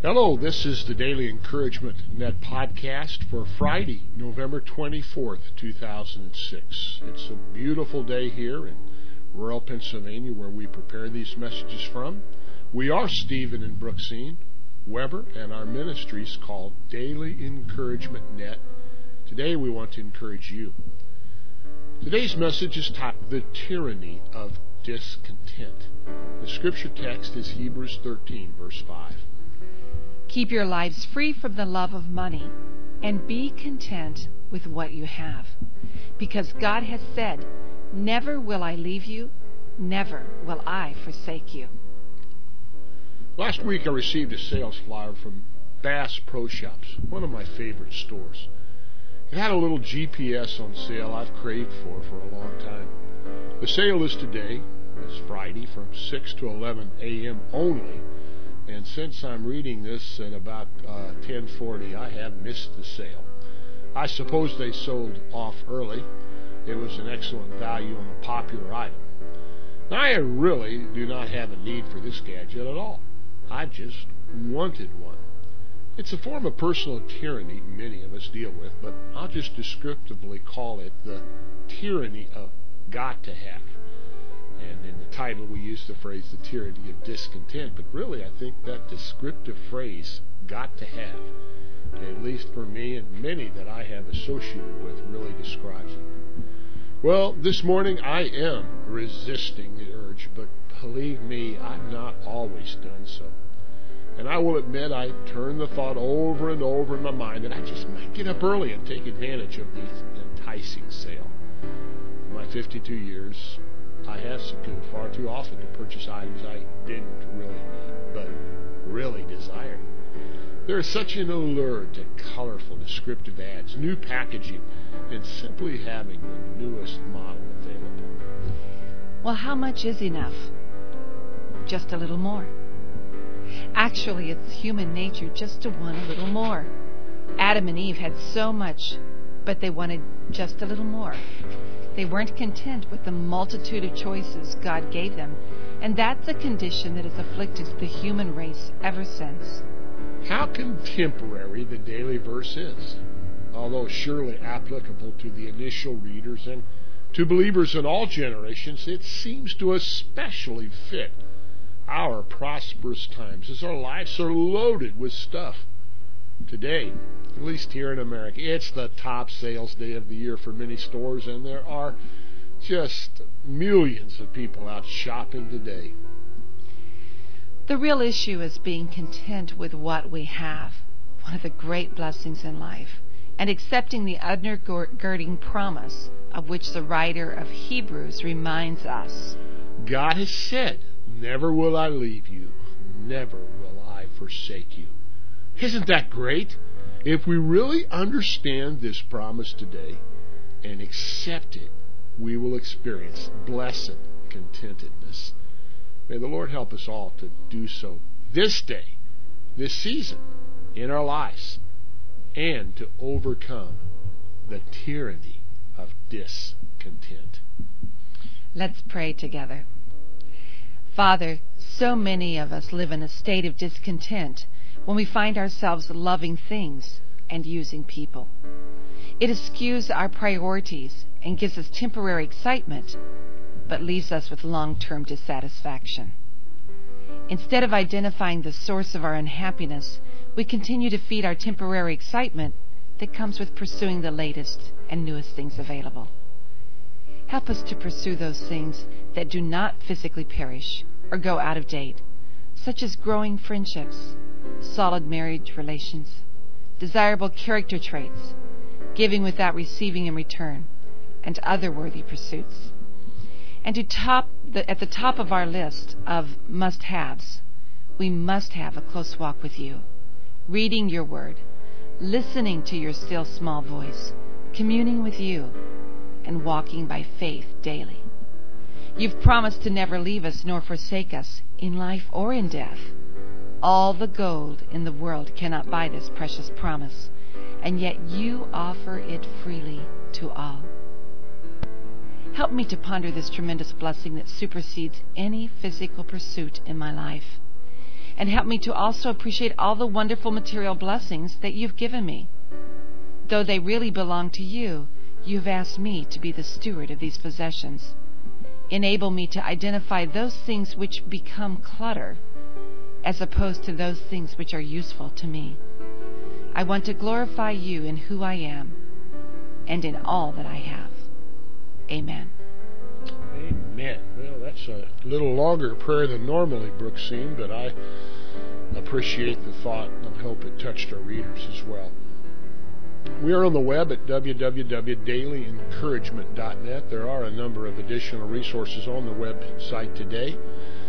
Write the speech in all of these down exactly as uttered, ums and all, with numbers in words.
Hello, this is the Daily Encouragement Net podcast for Friday, November twenty-fourth, two thousand six. It's a beautiful day here in rural Pennsylvania where we prepare these messages from. We are Stephen and Brooksine Weber, and our ministry is called Daily Encouragement Net. Today we want to encourage you. Today's message is titled The Tyranny of Discontent. The scripture text is Hebrews thirteen, verse five. Keep your lives free from the love of money, and be content with what you have. Because God has said, never will I leave you, never will I forsake you. Last week I received a sales flyer from Bass Pro Shops, one of my favorite stores. It had a little G P S on sale I've craved for for a long time. The sale is today, it's Friday, from six to eleven a.m. only. And since I'm reading this at about uh, ten forty, I have missed the sale. I suppose they sold off early. It was an excellent value on a popular item. Now, I really do not have a need for this gadget at all. I just wanted one. It's a form of personal tyranny many of us deal with, but I'll just descriptively call it the tyranny of got to have. And in the title we use the phrase the tyranny of discontent, but really I think that descriptive phrase, got to have, at least for me and many that I have associated with, really describes it. Well, this morning I am resisting the urge, but believe me, I've not always done so. And I will admit I turn the thought over and over in my mind that I just might get up early and take advantage of this enticing sale. In my fifty-two years, I have succumbed far too often to purchase items I didn't really need, but really desired. There is such an allure to colorful, descriptive ads, new packaging, and simply having the newest model available. Well, how much is enough? Just a little more. Actually, it's human nature just to want a little more. Adam and Eve had so much, but they wanted just a little more. They weren't content with the multitude of choices God gave them, and that's a condition that has afflicted the human race ever since. How contemporary the daily verse is, although surely applicable to the initial readers and to believers in all generations, it seems to especially fit our prosperous times as our lives are loaded with stuff. Today, at least here in America, it's the top sales day of the year for many stores, and there are just millions of people out shopping today. The real issue is being content with what we have, one of the great blessings in life, and accepting the undergirding promise of which the writer of Hebrews reminds us. God has said, never will I leave you, never will I forsake you. Isn't that great? If we really understand this promise today and accept it, we will experience blessed contentedness. May the Lord help us all to do so this day, this season, in our lives, and to overcome the tyranny of discontent. Let's pray together. Father, so many of us live in a state of discontent when we find ourselves loving things and using people. It eschews our priorities and gives us temporary excitement, but leaves us with long-term dissatisfaction. Instead of identifying the source of our unhappiness, we continue to feed our temporary excitement that comes with pursuing the latest and newest things available. Help us to pursue those things that do not physically perish or go out of date, such as growing friendships, solid marriage relations, desirable character traits, giving without receiving in return, and other worthy pursuits. And to top the, at the top of our list of must-haves, we must have a close walk with you, reading your word, listening to your still small voice, communing with you, and walking by faith daily. You've promised to never leave us nor forsake us in life or in death. All the gold in the world cannot buy this precious promise, and yet you offer it freely to all. Help me to ponder this tremendous blessing that supersedes any physical pursuit in my life. and help me to also appreciate all the wonderful material blessings that you've given me. Though they really belong to you, you've asked me to be the steward of these possessions. Enable me to identify those things which become clutter, as opposed to those things which are useful to me. I want to glorify you in who I am and in all that I have. Amen. Amen. Well, that's a little longer prayer than normally Brooke seemed, but I appreciate the thought and hope it touched our readers as well. We are on the web at w w w dot daily encouragement dot net. There are a number of additional resources on the website today.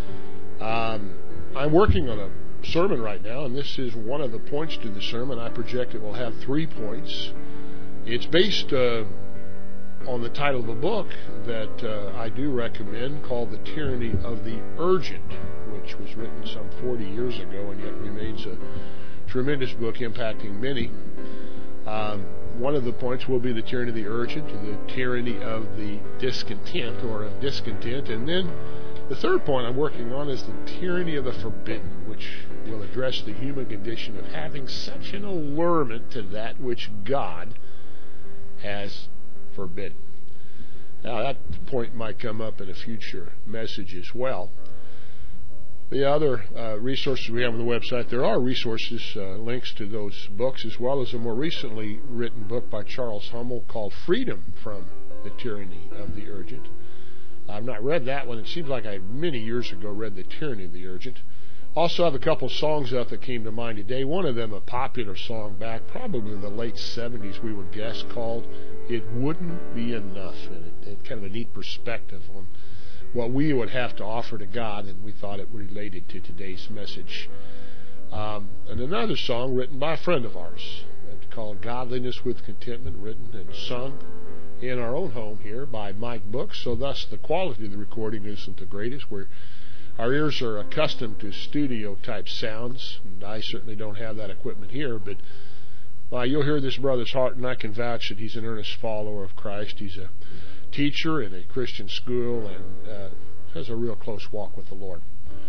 Um, I'm working on a sermon right now, and this is one of the points to the sermon. I project it will have three points. It's based uh, on the title of a book that uh, I do recommend called The Tyranny of the Urgent, which was written some forty years ago and yet remains a tremendous book impacting many. Um, one of the points will be the tyranny of the urgent, the tyranny of the discontent or of discontent, and then the third point I'm working on is the tyranny of the forbidden, which will address the human condition of having such an allurement to that which God has forbidden. Now, that point might come up in a future message as well. The other uh, resources we have on the website, there are resources, uh, links to those books, as well as a more recently written book by Charles Hummel called Freedom from the Tyranny of the Urgent. I've not read that one. It seems like I many years ago read The Tyranny of the Urgent. Also have a couple songs out that came to mind today. One of them, a popular song back probably in the late seventies, we would guess, called It Wouldn't Be Enough. And it, it kind of a neat perspective on what we would have to offer to God, and we thought it related to today's message. Um, and another song written by a friend of ours called Godliness with Contentment, written and sung in our own home here by Mike Brooks, so thus the quality of the recording isn't the greatest. We're, our ears are accustomed to studio-type sounds, and I certainly don't have that equipment here, but uh, you'll hear this brother's heart, and I can vouch that he's an earnest follower of Christ. He's a teacher in a Christian school and uh, has a real close walk with the Lord.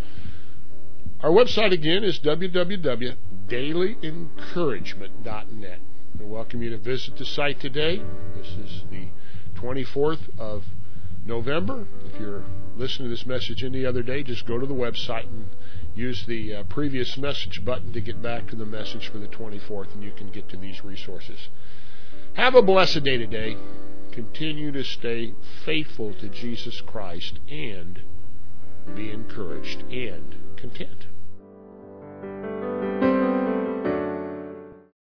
Our website again is w w w dot daily encouragement dot net. I welcome you to visit the site today. This is the twenty-fourth of November. If you're listening to this message any other day, just go to the website and use the uh, previous message button to get back to the message for the twenty-fourth, and you can get to these resources. Have a blessed day today. Continue to stay faithful to Jesus Christ and be encouraged and content.